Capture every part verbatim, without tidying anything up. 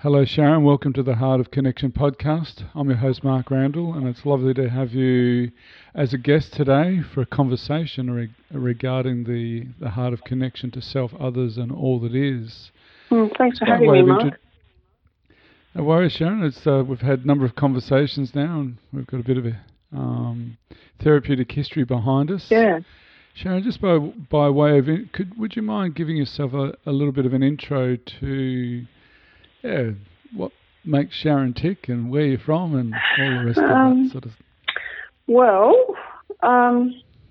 Hello, Sharon. Welcome to the Heart of Connection podcast. I'm your host, Mark Randall, and it's lovely to have you as a guest today for a conversation re- regarding the, the heart of connection to self, others, and all that is. Mm, thanks So for by having way me, of Mark. intro- No worries, Sharon. It's, uh, we've had a number of conversations now, and we've got a bit of a um, therapeutic history behind us. Yeah. Sharon, just by by way of, in- could would you mind giving yourself a, a little bit of an intro to, yeah, what makes Sharon tick and where you're from and all the rest of Um, that sort of. Well, um,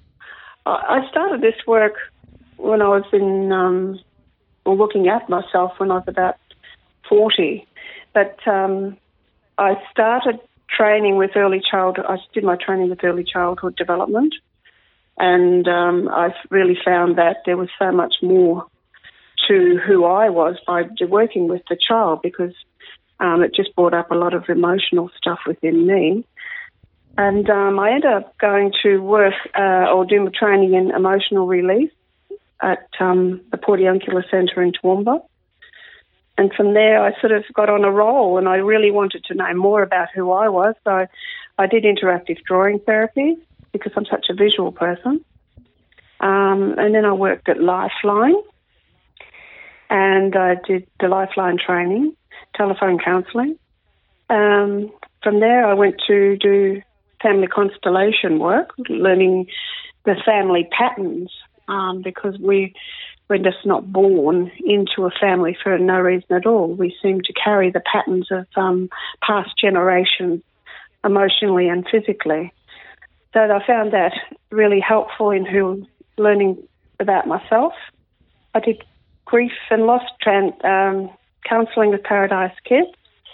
I I started this work when I was in, um, or looking at myself when I was about forty. But um, I started training with early childhood. I did my training with early childhood development. And um, I really found that there was so much more to who I was by working with the child, because um, it just brought up a lot of emotional stuff within me. And um, I ended up going to work uh, or do my training in emotional release at um, the Portiuncula Centre in Toowoomba. And from there, I sort of got on a roll, and I really wanted to know more about who I was. So I did interactive drawing therapy because I'm such a visual person. Um, and then I worked at Lifeline, and I did the Lifeline training, telephone counselling. Um, from there, I went to do family constellation work, learning the family patterns, um, because we, we're just not born into a family for no reason at all. We seem to carry the patterns of um, past generations emotionally and physically. So I found that really helpful in who learning about myself. I did grief and loss tran- um, counselling with Paradise Kids,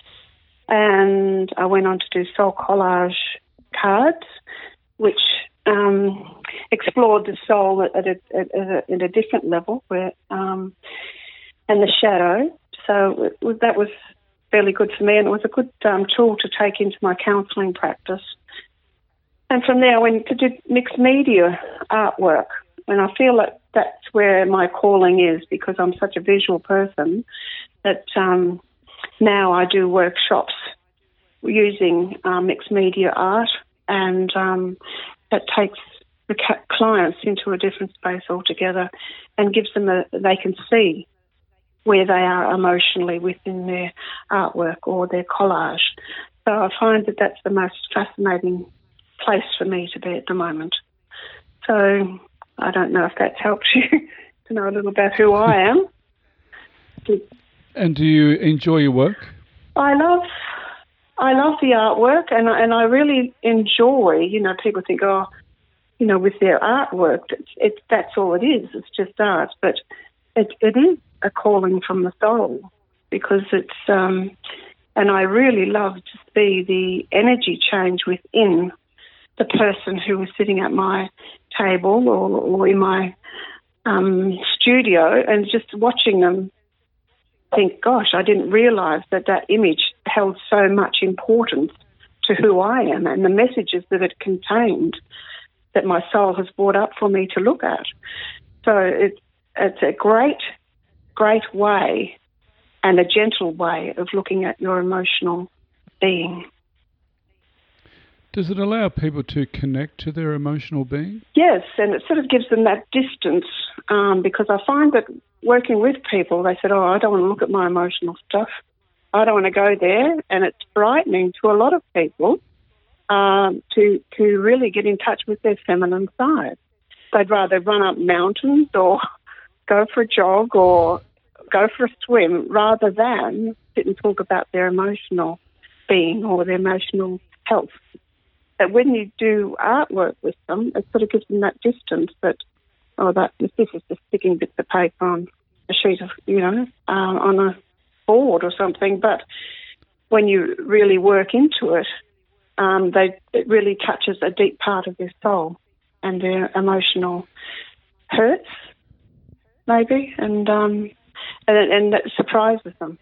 and I went on to do soul collage cards, which um, explored the soul at, at, a, at, a, at a different level, where um, and the shadow. So it was, that was fairly good for me, and it was a good um, tool to take into my counselling practice. And from there, I went to do mixed media artwork, and I feel that that's where my calling is, because I'm such a visual person that um, now I do workshops using uh, mixed media art, and um, that takes the ca- clients into a different space altogether and gives them a, they can see where they are emotionally within their artwork or their collage. So I find that that's the most fascinating place for me to be at the moment. So I don't know if that's helped you to know a little about who I am. And do you enjoy your work? I love, I love the artwork, and I, and I really enjoy. You know, people think, oh, you know, with their artwork, it's, it's that's all it is. It's just art, but it it is a calling from the soul, because it's. Um, and I really love to see the energy change within the person who was sitting at my table or, or in my um, studio, and just watching them think, gosh, I didn't realise that that image held so much importance to who I am and the messages that it contained that my soul has brought up for me to look at. So it, it's a great, great way and a gentle way of looking at your emotional being. Does it allow people to connect to their emotional being? Yes, and it sort of gives them that distance, um, because I find that working with people, they said, oh, I don't want to look at my emotional stuff. I don't want to go there. And it's frightening to a lot of people um, to, to really get in touch with their feminine side. They'd rather run up mountains or go for a jog or go for a swim rather than sit and talk about their emotional being or their emotional health. That when you do artwork with them, it sort of gives them that distance that, oh, that this is just sticking bits of paper on a sheet of, you know, uh, on a board or something. But when you really work into it, um, they it really touches a deep part of their soul and their emotional hurts, maybe, and um, and, and that surprises them.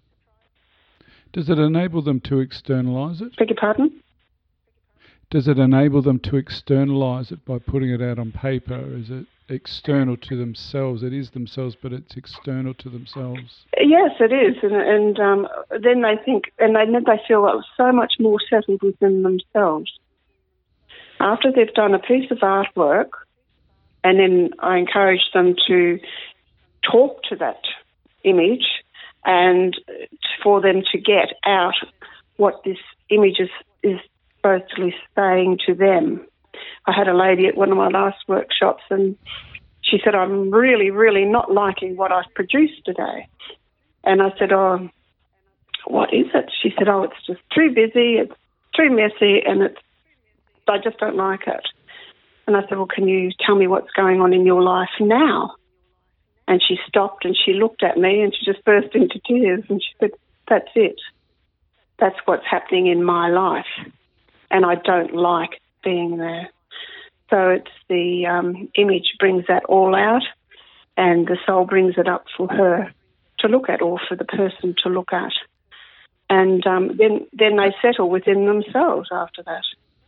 Does it enable them to externalise it? Beg your pardon? Does it enable them to externalise it by putting it out on paper? Is it external to themselves. It is themselves, but it's external to themselves. Yes, it is, and, and um, then they think, and they they feel so much more settled within themselves. After they've done a piece of artwork, and then I encourage them to talk to that image and for them to get out what this image is, is supposedly saying to them. I had a lady at one of my last workshops, and she said, I'm really, really not liking what I've produced today. And I said, oh, what is it? She said, oh, it's just too busy, it's too messy, and it's I just don't like it. And I said, well, can you tell me what's going on in your life now? And she stopped and she looked at me and she just burst into tears and she said, that's it. That's what's happening in my life. And I don't like being there. So it's the um, image brings that all out, and the soul brings it up for her to look at, or for the person to look at. And um, then, then they settle within themselves after that.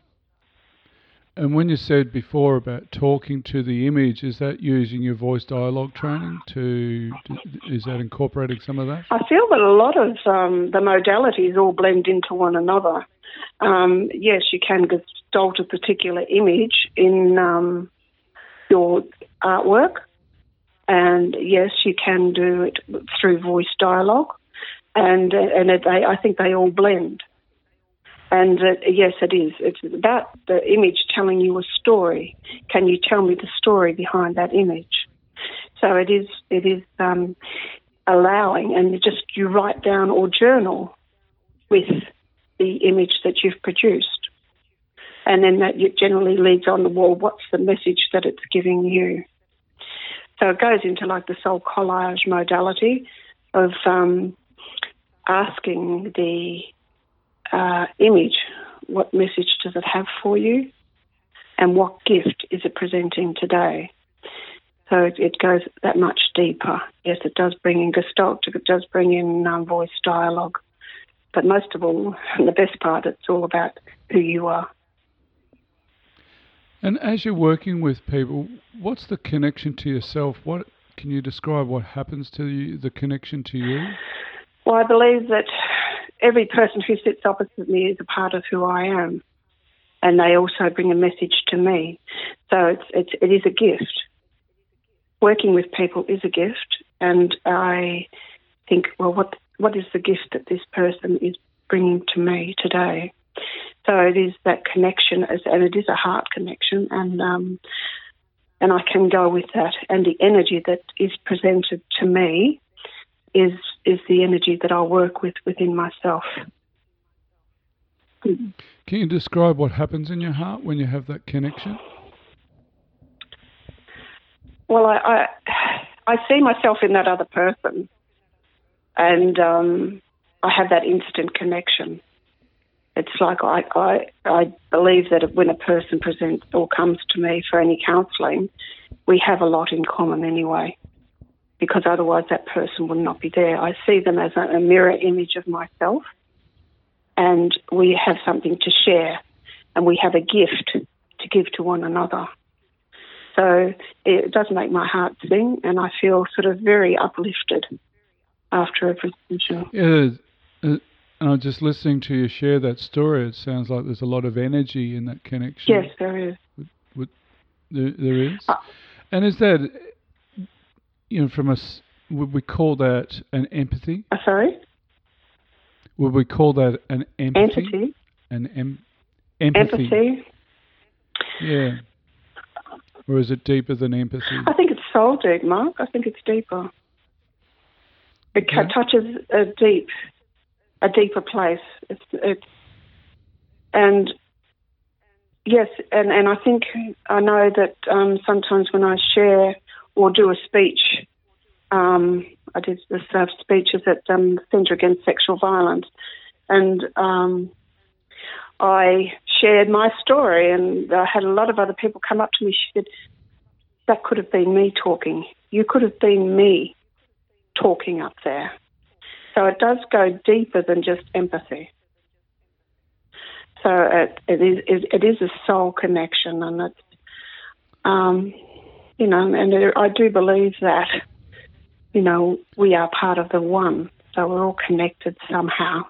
And when you said before about talking to the image, is that using your voice dialogue training to, is that incorporating some of that? I feel that a lot of um, the modalities all blend into one another. Um, yes, you can gestalt a particular image in um, your artwork, and yes, you can do it through voice dialogue, and and it, they, I think they all blend. And uh, yes, it is. It's about the image telling you a story. Can you tell me the story behind that image? So it is. It is um, allowing, and you just you write down or journal with the image that you've produced, and then that generally leads on the wall. What's the message that it's giving you? So it goes into like the soul collage modality of um, asking the Uh, image, what message does it have for you, and what gift is it presenting today? So it, it goes that much deeper. Yes, it does bring in gestalt, it does bring in um, voice dialogue, but most of all, and the best part, it's all about who you are. And as you're working with people, what's the connection to yourself? What can you describe what happens to you, the connection to you? Well, I believe that every person who sits opposite me is a part of who I am, and they also bring a message to me. So it's, it's, it is a gift. Working with people is a gift, and I think, well, what what is the gift that this person is bringing to me today? So it is that connection, and it is a heart connection, and um, and I can go with that. And the energy that is presented to me is is the energy that I'll work with within myself. Can you describe what happens in your heart when you have that connection? Well, I I, I see myself in that other person, and um, I have that instant connection. It's like I, I I believe that when a person presents or comes to me for any counselling, we have a lot in common anyway, because otherwise that person would not be there. I see them as a, a mirror image of myself, and we have something to share, and we have a gift to give to one another. So it does make my heart sing, and I feel sort of very uplifted after every session. Yeah, uh, and I'm just listening to you share that story. It sounds like there's a lot of energy in that connection. Yes, there is. With, with, there, there is. Uh, and is that, you know, from us, would we call that an empathy? Uh, sorry? Would we call that an empathy? Entity? An em- empathy. Empathy. Yeah. Or is it deeper than empathy? I think it's soul deep, Mark. I think it's deeper. It Okay. touches a deep, a deeper place. It's, it's, and yes, and, and I think I know that um, sometimes when I share or do a speech, um, I did this uh, speeches at um, the Centre Against Sexual Violence, and um, I shared my story, and I had a lot of other people come up to me. She said, that could have been me talking. You could have been me talking up there. So it does go deeper than just empathy. So it, it is it, it is a soul connection, and it's um, you know, and I do believe that, you know, we are part of the one, so we're all connected somehow.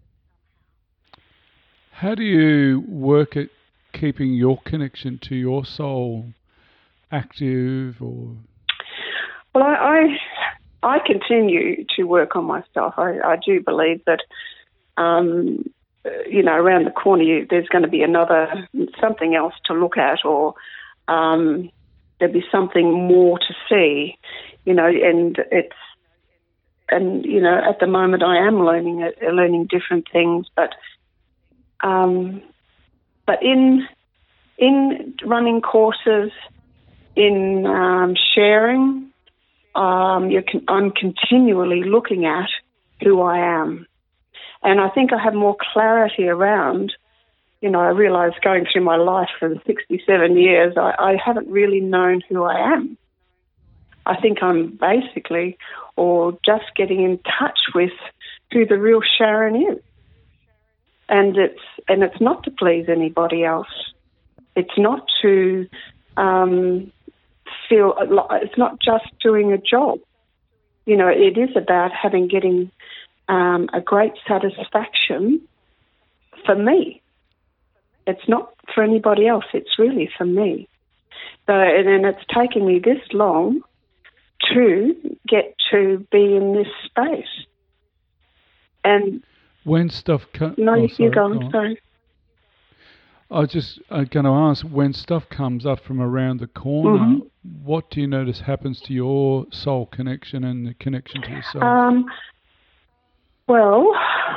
How do you work at keeping your connection to your soul active? Or Well, I I, I continue to work on myself. I, I do believe that, um, you know, around the corner you, there's going to be another, something else to look at, or um, there'll be something more to see, you know, and it's, and, you know, at the moment I am learning it, learning different things, but um, but in in running courses, in um, sharing, um, you can, I'm continually looking at who I am. And I think I have more clarity around, you know, I realise going through my life for the sixty-seven years, I, I haven't really known who I am. I think I'm basically, or just getting in touch with who the real Sharon is. And it's and it's not to please anybody else. It's not to um, feel, it's not just doing a job. You know, it is about having, getting um, a great satisfaction for me. It's not for anybody else, it's really for me. So, and, and it's taken me this long to get to be in this space. And when stuff comes... No, oh, you, sorry, you're going, go on. sorry. I was just uh, going to ask, when stuff comes up from around the corner, Mm-hmm. what do you notice happens to your soul connection and the connection to yourself? Um, well,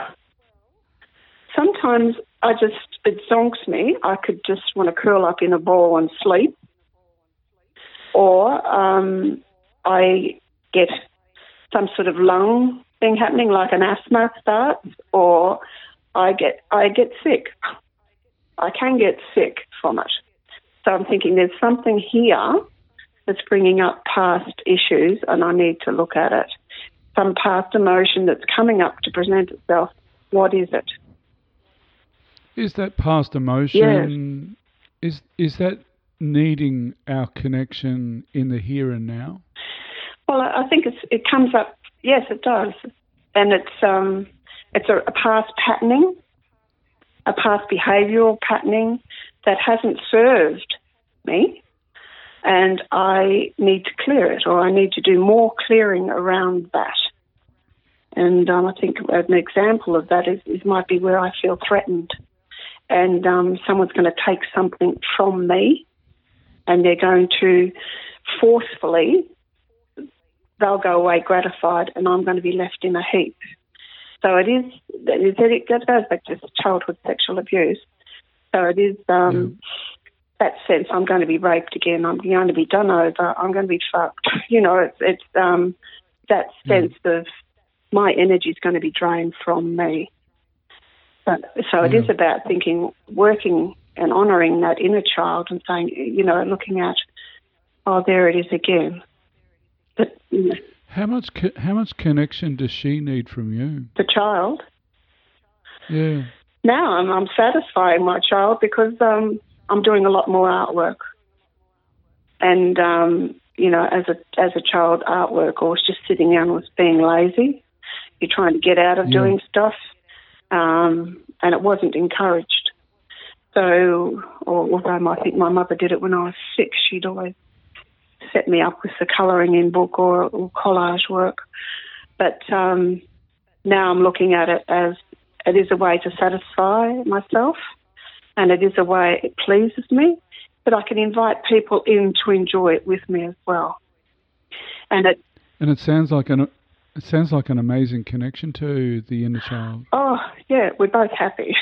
sometimes I just, it zonks me. I could just want to curl up in a ball and sleep. Or um, I get some sort of lung thing happening, like an asthma starts, or I get I get sick. I can get sick from it. So I'm thinking there's something here that's bringing up past issues, and I need to look at it. Some past emotion that's coming up to present itself. What is it? Is that past emotion, yes. is is that needing our connection in the here and now? Well, I think it's, it comes up, yes, it does. And it's um, it's a, a past patterning, a past behavioural patterning that hasn't served me, and I need to clear it, or I need to do more clearing around that. And um, I think an example of that is, is might be where I feel threatened, and um, someone's going to take something from me, and they're going to forcefully, they'll go away gratified, and I'm going to be left in a heap. So it is, it goes back to childhood sexual abuse. So it is um, yeah. that sense, I'm going to be raped again, I'm going to be done over, I'm going to be fucked. You know, it's, it's um, that sense yeah. of my energy is going to be drained from me. But, so it yeah. is about thinking, working and honouring that inner child and saying, you know, looking at, oh, there it is again. But, you know, how much co- how much connection does she need from you? The child? Yeah. Now I'm, I'm satisfying my child because um, I'm doing a lot more artwork. And, um, you know, as a as a child, artwork or just sitting down was being lazy. You're trying to get out of yeah. doing stuff, um, and it wasn't encouraged. So, or, although I think my mother did it when I was six, she'd always set me up with the colouring in book or, or collage work. But um, now I'm looking at it as it is a way to satisfy myself, and it is a way it pleases me, but I can invite people in to enjoy it with me as well. And it and it sounds like an it sounds like an amazing connection to the inner child. Oh yeah, we're both happy,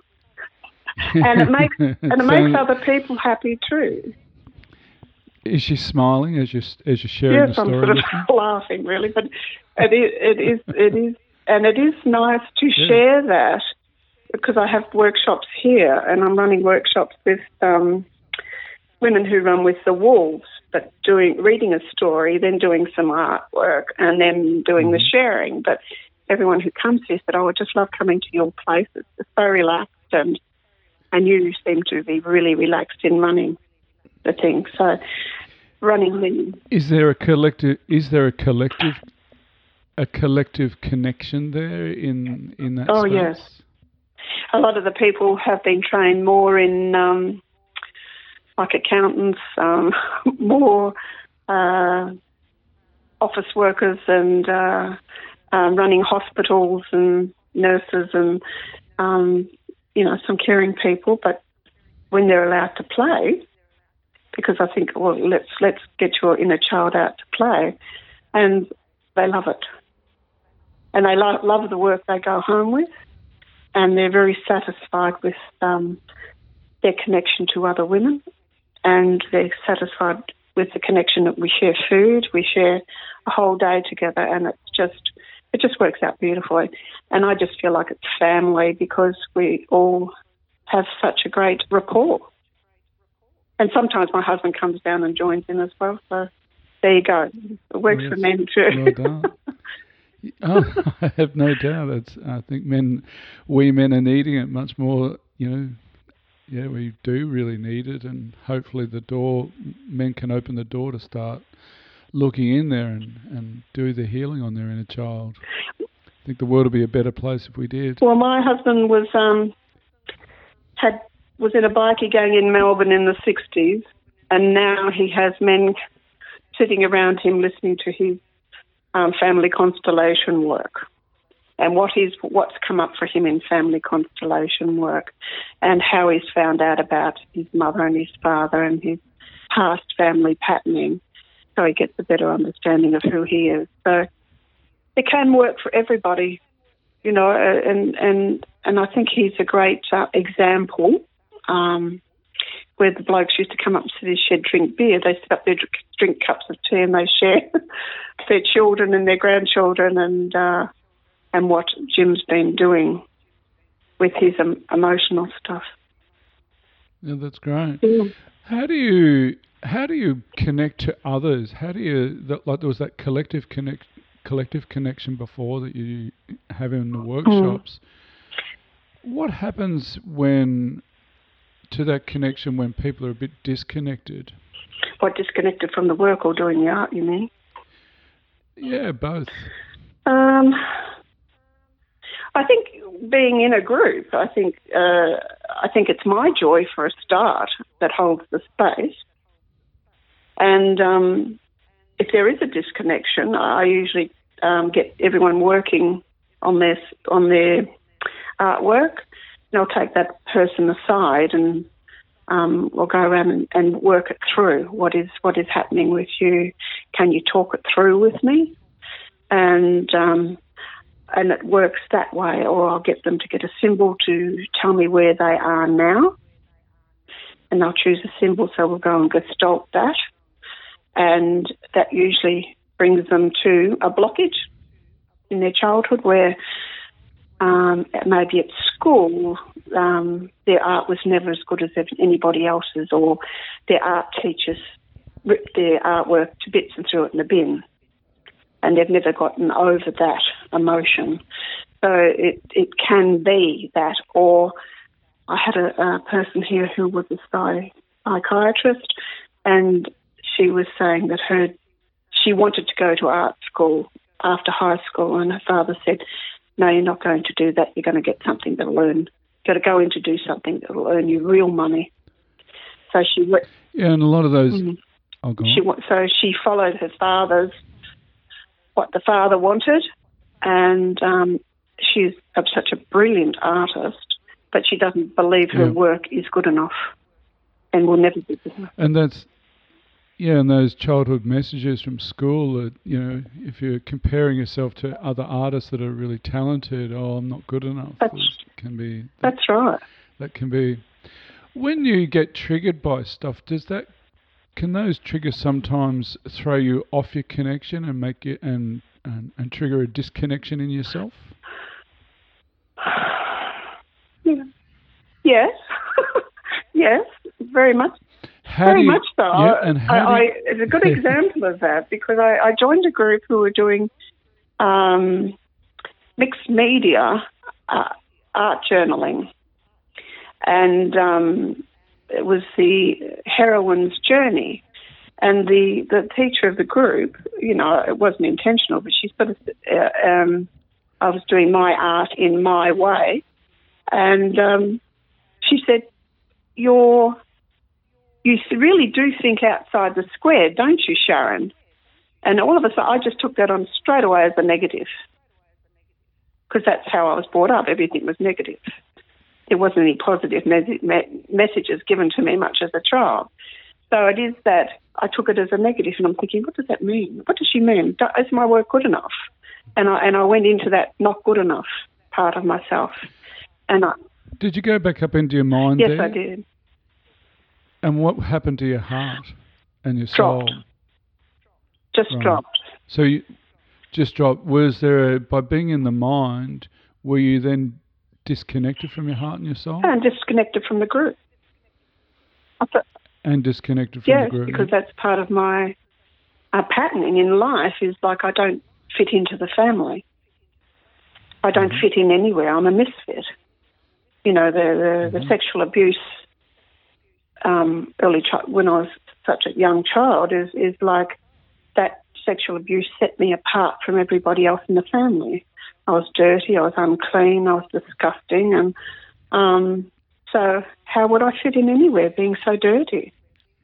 and it makes it and it sounds, makes other people happy too. Is she smiling as you as you're sharing yes, the story? Yes, I'm sort of laughing really, but it is it is it is, and it is nice to yeah. share that, because I have workshops here, and I'm running workshops with um, women who run with the wolves, but doing reading a story, then doing some artwork, and then doing mm-hmm. the sharing. But everyone who comes here said, "Oh, I just love coming to your place. It's, it's so relaxed, and and you seem to be really relaxed in running the thing." So running men. Is there a collective? Is there a collective? A collective connection there in in that Oh, space? yes. A lot of the people have been trained more in, um, like accountants, um, more uh, office workers and uh, uh, running hospitals and nurses and, um, you know, some caring people. But when they're allowed to play, because I think, well, let's let's get your inner child out to play, and they love it. And they lo- love the work they go home with, and they're very satisfied with um, their connection to other women, and they're satisfied with the connection that we share food, we share a whole day together, and it's just it just works out beautifully. And I just feel like it's family because we all have such a great rapport. And sometimes my husband comes down and joins in as well, so there you go. It works Well, for yes. men too. Well done. Oh, I have no doubt. It's, I think men, we men are needing it much more, you know, yeah, we do really need it, and hopefully the door, men can open the door to start looking in there and, and do the healing on their inner child. I think the world would be a better place if we did. Well, my husband was um, had was in a bikie gang in Melbourne in the sixties, and now he has men sitting around him listening to his Um, family constellation work, and what he's what's come up for him in family constellation work, and how he's found out about his mother and his father and his past family patterning, so he gets a better understanding of who he is. So it can work for everybody, you know, and and and I think he's a great uh, example. Um, where the blokes used to come up to the shed, drink beer, they sit up there, drink cups of tea, and they share their children and their grandchildren, and uh, and what Jim's been doing with his um, emotional stuff. Yeah, that's great. Yeah. How do you how do you connect to others? How do you that, like there was that collective connect collective connection before that you have in the workshops? Mm. What happens when to that connection when people are a bit disconnected? What, disconnected from the work or doing the art, you mean? Yeah, both. Um, I think being in a group, I think uh, I think it's my joy for a start that holds the space. And um, if there is a disconnection, I usually um, get everyone working on their on their artwork. And I'll take that person aside and um, we'll go around and, and work it through. What is what is happening with you? Can you talk it through with me? And um, and it works that way. Or I'll get them to get a symbol to tell me where they are now. And I'll choose a symbol, so we'll go and gestalt that. And that usually brings them to a blockage in their childhood where Um, maybe at school, um, their art was never as good as anybody else's, or their art teachers ripped their artwork to bits and threw it in the bin, and they've never gotten over that emotion. So it, it can be that. Or I had a, a person here who was a psy- psychiatrist, and she was saying that her she wanted to go to art school after high school, and her father said, no, you're not going to do that. You're going to get something that'll earn. You've got to go in to do something that'll earn you real money. So she went. Yeah, and a lot of those. Mm, oh, go she on. so she followed her father's what the father wanted, and um, she's a, such a brilliant artist, but she doesn't believe her Yeah. work is good enough, and will never be good enough. And that's. Yeah, and those childhood messages from school that, you know, if you're comparing yourself to other artists that are really talented, oh, I'm not good enough. That's, can be that, that's right. That can be. When you get triggered by stuff, does that, can those triggers sometimes throw you off your connection and make you, and, and, and trigger a disconnection in yourself? Yeah. Yes. Yes, very much. How Very do you, much so. Yeah, and how I, do you, I, it's a good example of that because I, I joined a group who were doing um, mixed media uh, art journaling, and um, it was the heroine's journey. And the, the teacher of the group, you know, it wasn't intentional, but she sort of, uh, um, I was doing my art in my way. And um, she said, You're, you really do think outside the square, don't you, Sharon? And all of a sudden, I just took that on straight away as a negative, because that's how I was brought up. Everything was negative. There wasn't any positive me- me- messages given to me much as a child. So it is that I took it as a negative, and I'm thinking, what does that mean? What does she mean? Is my work good enough? And I and I went into that not good enough part of myself. And I, did you go back up into your mind yes, there? I did. And what happened to your heart and your soul? Dropped. Just right. dropped. So you just dropped. Was there, a, by being in the mind, were you then disconnected from your heart and your soul? And disconnected from the group. I thought, and disconnected from yes, the group? Yes, because that's part of my uh, patterning in life is like I don't fit into the family. I don't mm-hmm. fit in anywhere. I'm a misfit. You know, the, the, mm-hmm. the sexual abuse um, early chi- when I was such a young child is, is like that sexual abuse set me apart from everybody else in the family. I was dirty, I was unclean, I was disgusting, and um, so how would I fit in anywhere being so dirty?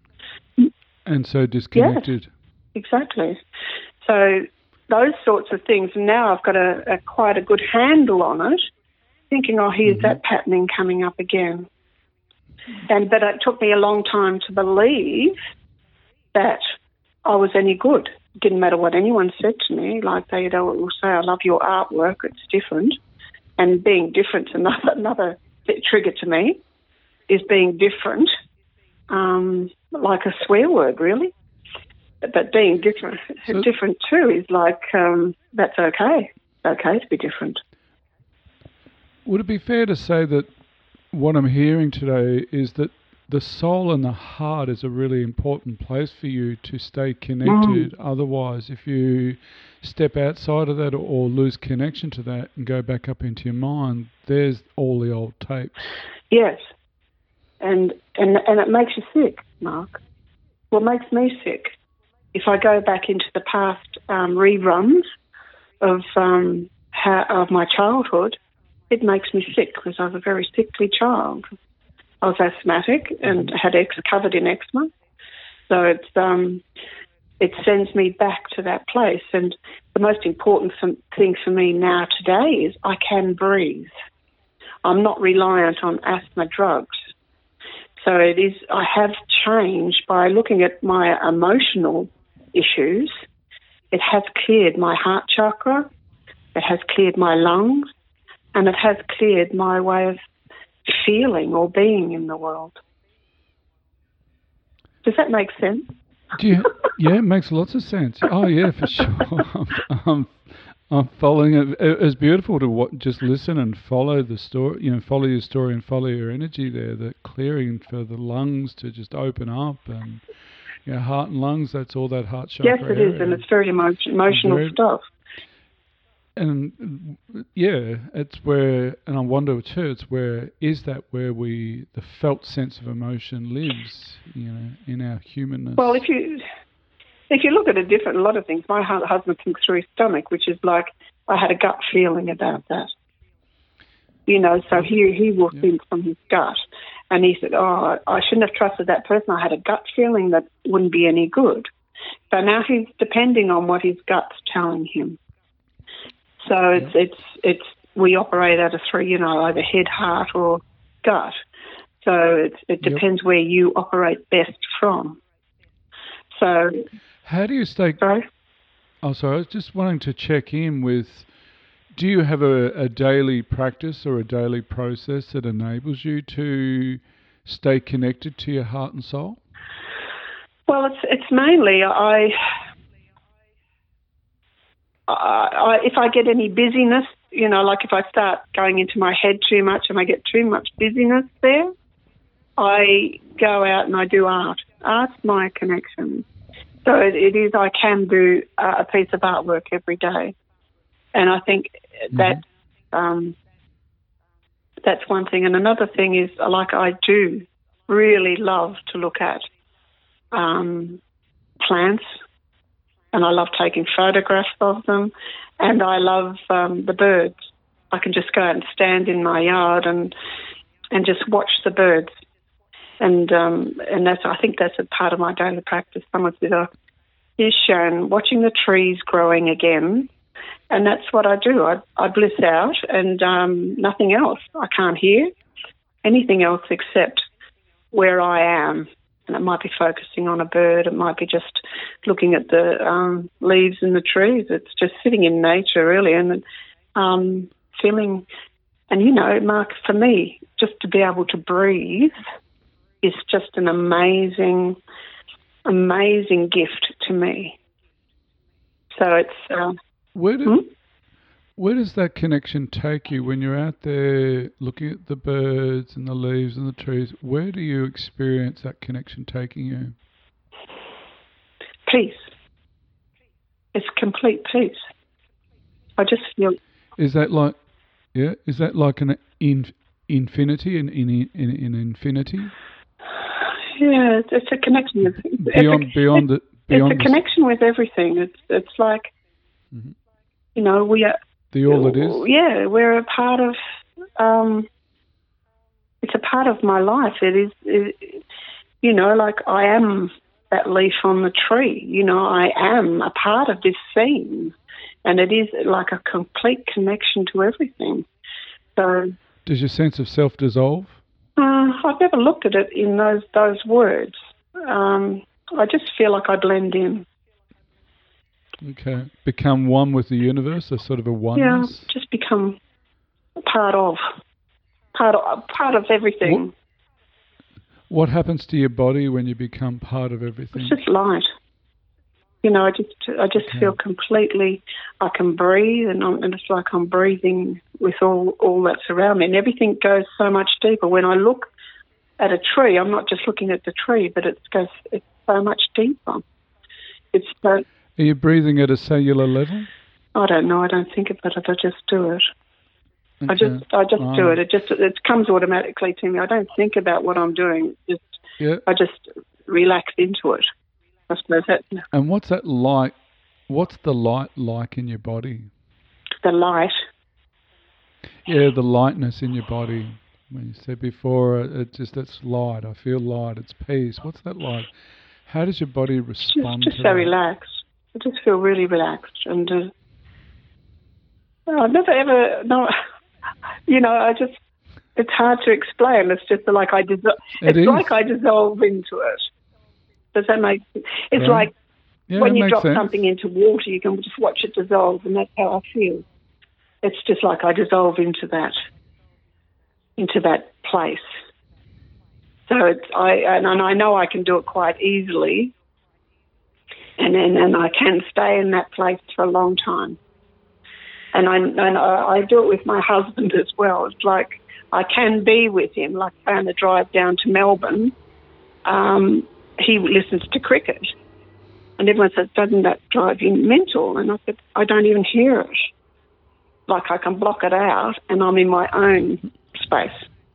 And so disconnected. Yes, exactly. So those sorts of things, and now I've got a, a quite a good handle on it, thinking, oh, here's mm-hmm. that patterning coming up again. And but it took me a long time to believe that I was any good. It didn't matter what anyone said to me. Like they will say, I love your artwork, it's different. And being different, another another trigger to me is being different, um, like a swear word, really. But being different, so different too is like, um, that's okay. It's okay to be different. Would it be fair to say that what I'm hearing today is that the soul and the heart is a really important place for you to stay connected. Mm. Otherwise, if you step outside of that or, or lose connection to that and go back up into your mind, there's all the old tapes. Yes. And and and it makes you sick, Mark. What makes me sick, if I go back into the past um, reruns of um, how, of my childhood, it makes me sick because I was a very sickly child. I was asthmatic and had ex- covered in eczema. So it's um, it sends me back to that place. And the most important thing for me now today is I can breathe. I'm not reliant on asthma drugs. So it is. I have changed by looking at my emotional issues. It has cleared my heart chakra. It has cleared my lungs. And it has cleared my way of feeling or being in the world. Does that make sense? Do you, yeah, it makes lots of sense. Oh, yeah, for sure. I'm, I'm, I'm following it. It's beautiful to what, just listen and follow the story, you know, follow your story and follow your energy there, the clearing for the lungs to just open up and, you know, heart and lungs, that's all that heart chakra. Yes, it area. is, and it's very emo- emotional very, stuff. And yeah, it's where, and I wonder too, it's where, is that where we, the felt sense of emotion lives, you know, in our humanness? Well, if you if you look at a different, a lot of things, my husband thinks through his stomach, which is like, I had a gut feeling about that. You know, so he, he will yeah. think from his gut. And he said, oh, I shouldn't have trusted that person. I had a gut feeling that wouldn't be any good. So now he's depending on what his gut's telling him. So it's, yep. it's, it's, we operate out of three, you know, either head, heart or gut. So it, it depends yep. where you operate best from. So. How do you stay? Sorry? Oh, sorry. I was just wanting to check in with, do you have a, a daily practice or a daily process that enables you to stay connected to your heart and soul? Well, it's, it's mainly, I... I, if I get any busyness, you know, like if I start going into my head too much and I get too much busyness there, I go out and I do art. Art's my connection. So it, it is, I can do uh, a piece of artwork every day. And I think mm-hmm. that um, that's one thing. And another thing is, like, I do really love to look at um, plants, and I love taking photographs of them, and I love um, the birds. I can just go out and stand in my yard and and just watch the birds, and um, and that's I think that's a part of my daily practice. Someone said, oh, "Here's Sharon watching the trees growing again," and that's what I do. I I bliss out, and um, nothing else. I can't hear anything else except where I am. And it might be focusing on a bird. It might be just looking at the um, leaves in the trees. It's just sitting in nature, really, and um, feeling. And, you know, Mark, for me, just to be able to breathe is just an amazing, amazing gift to me. So it's... Uh, where, do, hmm? where does that connection take you when you're out there looking at the birds and the leaves and the trees? Where do you experience that connection taking you? Peace. It's complete peace. I just feel... Is that like... Yeah, is that like an in, infinity, in, in, in, in infinity? Yeah, it's, it's a connection. With, beyond, it's a, beyond, it's, the, beyond it's a connection with everything. It's it's like, mm-hmm. you know, we are... The all it is? Yeah, we're a part of... Um, it's a part of my life. It is, it, you know, like I am that leaf on the tree. You know, I am a part of this scene. And it is like a complete connection to everything. So, does your sense of self dissolve? Uh, I've never looked at it in those those words. Um, I just feel like I blend in. Okay. Become one with the universe, a sort of a oneness? Yeah, just become part of, part of, part of everything. What, what happens to your body when you become part of everything? It's just light. You know, I just I just okay. feel completely, I can breathe, and, I'm, and it's like I'm breathing with all, all that's around me. And everything goes so much deeper. When I look at a tree, I'm not just looking at the tree, but it goes it's so much deeper. It's so... Are you breathing at a cellular level? I don't know. I don't think about it. I just do it. Okay. I just I just oh. do it. It just it comes automatically to me. I don't think about what I'm doing. Just yeah. I just relax into it. I suppose that. And what's that like? What's the light like in your body? The light. Yeah, the lightness in your body. When you said before, it just it's light. I feel light. It's peace. What's that like? How does your body respond? Just, just to so that? relaxed. I just feel really relaxed, and uh, I've never ever no. You know, I just it's hard to explain. It's just like I dissolve. It it's is. like I dissolve into it. Does that make sense? It's right. like yeah, when you drop sense. something into water, you can just watch it dissolve, and that's how I feel. It's just like I dissolve into that, into that place. So it's I and, and I know I can do it quite easily, and then and I can stay in that place for a long time. And I and I, I do it with my husband as well. It's like I can be with him. Like on the drive down to Melbourne. Um, he listens to cricket. And everyone says, doesn't that drive you mental? And I said, I don't even hear it. Like I can block it out and I'm in my own space.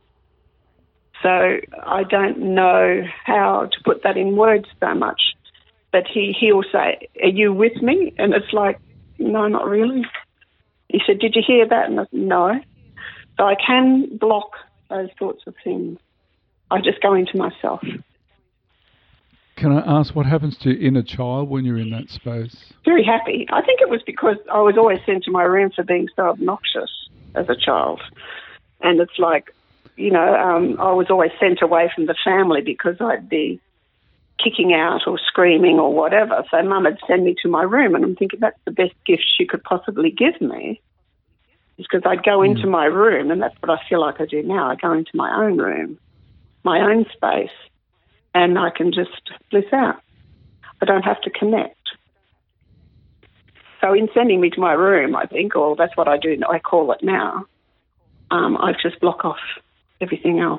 So I don't know how to put that in words so much. But he, he'll say, are you with me? And it's like, no, not really. He said, did you hear that? And I said, no. So I can block those sorts of things. I just go into myself. Can I ask what happens to your inner child when you're in that space? Very happy. I think it was because I was always sent to my room for being so obnoxious as a child. And it's like, you know, um, I was always sent away from the family because I'd be kicking out or screaming or whatever. So Mum would send me to my room, and I'm thinking that's the best gift she could possibly give me. Is because I'd go into mm. my room, and that's what I feel like I do now. I go into my own room, my own space, and I can just bliss out. I don't have to connect. So in sending me to my room, I think, or that's what I do, I call it now, um, I just block off everything else.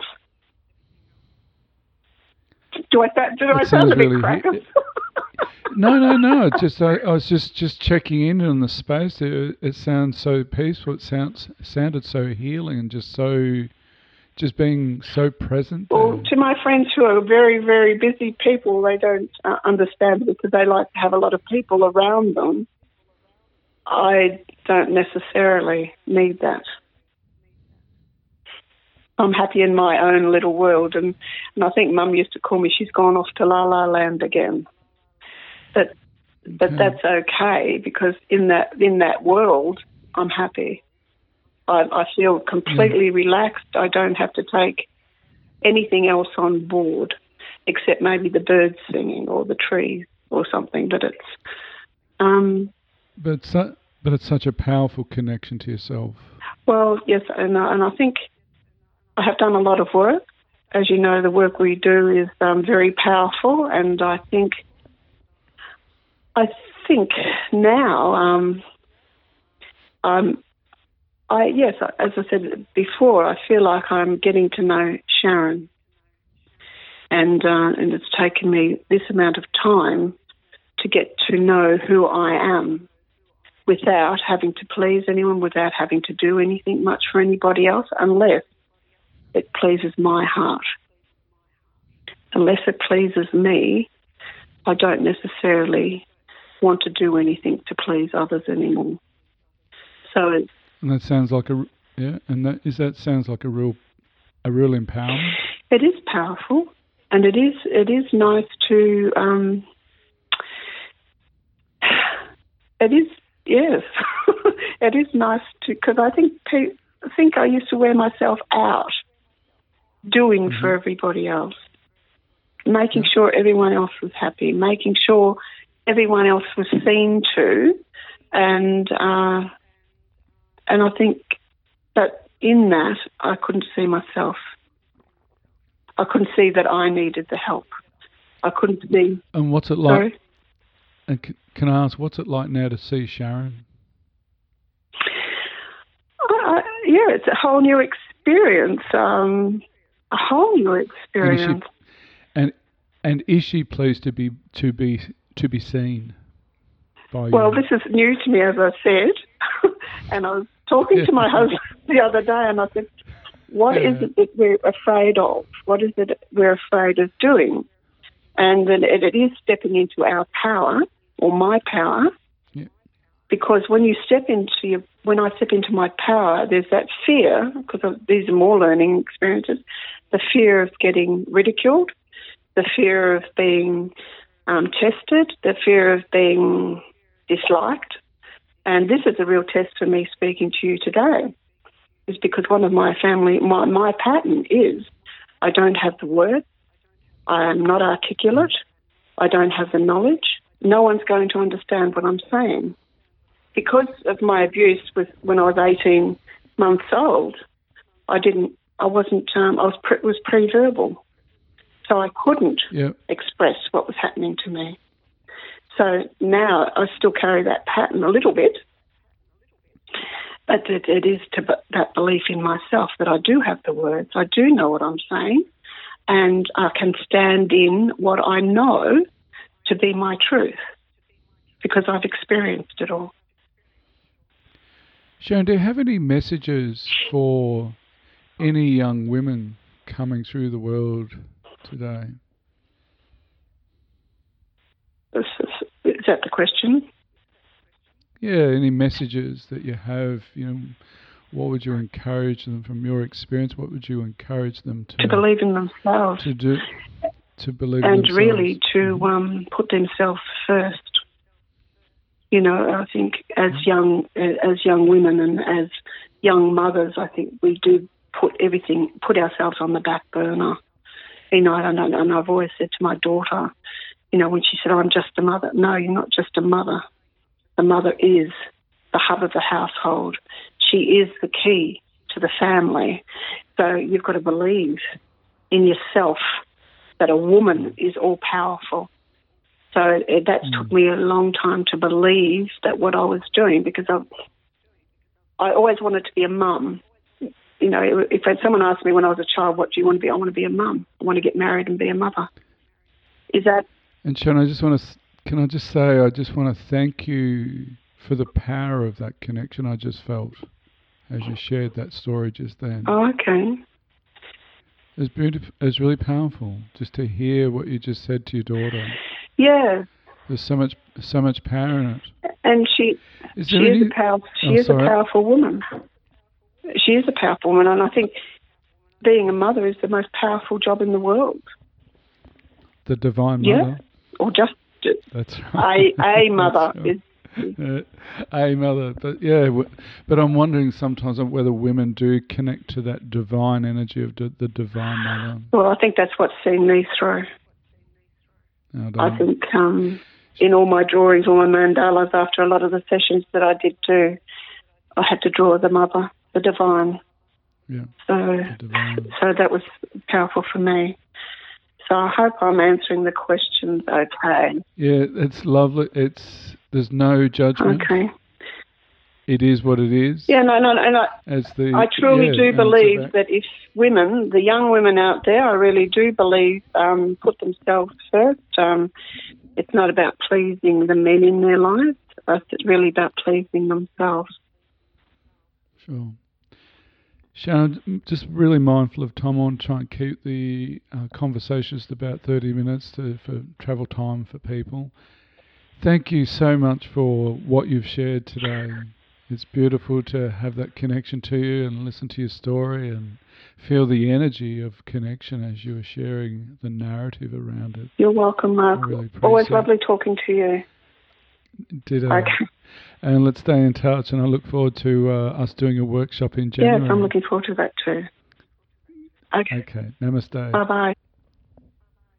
Do I, do I sound a bit really cracker? He- no, no, no. Just I, I was just, just checking in on the space. It, it sounds so peaceful. It sounds sounded so healing and just so just being so present Well, there. to my friends who are very, very busy people, they don't uh, understand it because they like to have a lot of people around them. I don't necessarily need that. I'm happy in my own little world, and, and I think Mum used to call me, she's gone off to La La Land again. But but Okay. that's okay, because in that in that world, I'm happy. I, I feel completely relaxed. I don't have to take anything else on board except maybe the birds singing or the trees or something. But it's um, But it's su- but it's such a powerful connection to yourself. well, yes, and I- and I think I have done a lot of work. As you know, the work we do is um, very powerful, and I think I think now um, I'm. I yes, as I said before, I feel like I'm getting to know Sharon, and uh, and it's taken me this amount of time to get to know who I am, without having to please anyone, without having to do anything much for anybody else, unless it pleases my heart. Unless it pleases me, I don't necessarily want to do anything to please others anymore. So it's And that sounds like a yeah. And that is that sounds like a real a real empowerment. It is powerful, and it is it is nice to. Um, it is yes, it is nice to, because I think pe- I think I used to wear myself out doing Mm-hmm. for everybody else, making sure everyone else was happy, making sure everyone else was seen to, and uh, and I think that in that I couldn't see myself. I couldn't see that I needed the help. I couldn't see. And what's it like? Sorry? And c- can I ask, what's it like now to see Sharon? Uh, yeah, it's a whole new experience. Um, a whole new And is experience. she and and is she pleased to be to be to be seen by Well, you? this is new to me, as I said. And I was talking to my husband the other day, and I said, what is Yeah. it that we're afraid of? What is it we're afraid of doing? And then it, it is stepping into our power, or my power, Yeah. because when you step into your, when I step into my power, there's that fear, because these are more learning experiences, the fear of getting ridiculed, the fear of being um, tested, the fear of being disliked. And this is a real test for me speaking to you today, is because one of my family, my, my pattern is I don't have the words, I am not articulate, I don't have the knowledge, no one's going to understand what I'm saying. Because of my abuse with, when I was eighteen months old, I didn't, I wasn't, um, I was pre, was pre-verbal. So I couldn't Yeah. express what was happening to me. So now I still carry that pattern a little bit, but it, it is to b- that belief in myself that I do have the words, I do know what I'm saying, and I can stand in what I know to be my truth, because I've experienced it all. Sharon, do you have any messages for any young women coming through the world today? Is, is, is that the question? Yeah, any messages that you have, you know, what would you encourage them from your experience? What would you encourage them to To believe in themselves. to do to believe in And themselves? really to um, put themselves first. You know, I think as young as young women and as young mothers, I think we do put everything, put ourselves on the back burner. You know, and, and I've always said to my daughter, you know, when she said, oh, I'm just a mother. No, you're not just a mother. The mother is the hub of the household. She is the key to the family. So you've got to believe in yourself that a woman is all-powerful. So it, that's Mm. took me a long time to believe that what I was doing, because I, I always wanted to be a mum. You know, if someone asked me when I was a child, what do you want to be? I want to be a mum. I want to get married and be a mother. Is that... And Sharon, I just want to, can I just say, I just want to thank you for the power of that connection I just felt as you shared that story just then. Oh, okay. It was beautiful. It was really powerful just to hear what you just said to your daughter. Yeah. There's so much, so much power in it. And she, is she any... is a powerful. She oh, is sorry. a powerful woman. She is a powerful woman, and I think being a mother is the most powerful job in the world. The divine mother. Yeah. Or just. That's right. A a mother right. is. Uh, a mother, but yeah, w- but I'm wondering sometimes whether women do connect to that divine energy of d- the divine mother. Well, I think that's what's seen me through. I, I think um, in all my drawings, all my mandalas, after a lot of the sessions that I did do, I had to draw the mother, the divine. Yeah. So, the divine. so that was powerful for me. So I hope I'm answering the questions okay. Yeah, it's lovely. It's there's no judgment. Okay. It is what it is. Yeah, no, no, and I, As the, I truly yeah, do believe about, that if women, the young women out there, I really do believe, um, put themselves first. Um, it's not about pleasing the men in their lives. It's really about pleasing themselves. Sure. Shannon, just really mindful of time. I want to try and keep the uh, conversations to about thirty minutes to, for travel time for people. Thank you so much for what you've shared today. It's beautiful to have that connection to you and listen to your story and feel the energy of connection as you were sharing the narrative around it. You're welcome, Mark. Really Always lovely talking to you. Ditto. Okay. And let's stay in touch, and I look forward to uh, us doing a workshop in January. Yes, I'm looking forward to that too. Okay. Okay. Namaste. Bye-bye.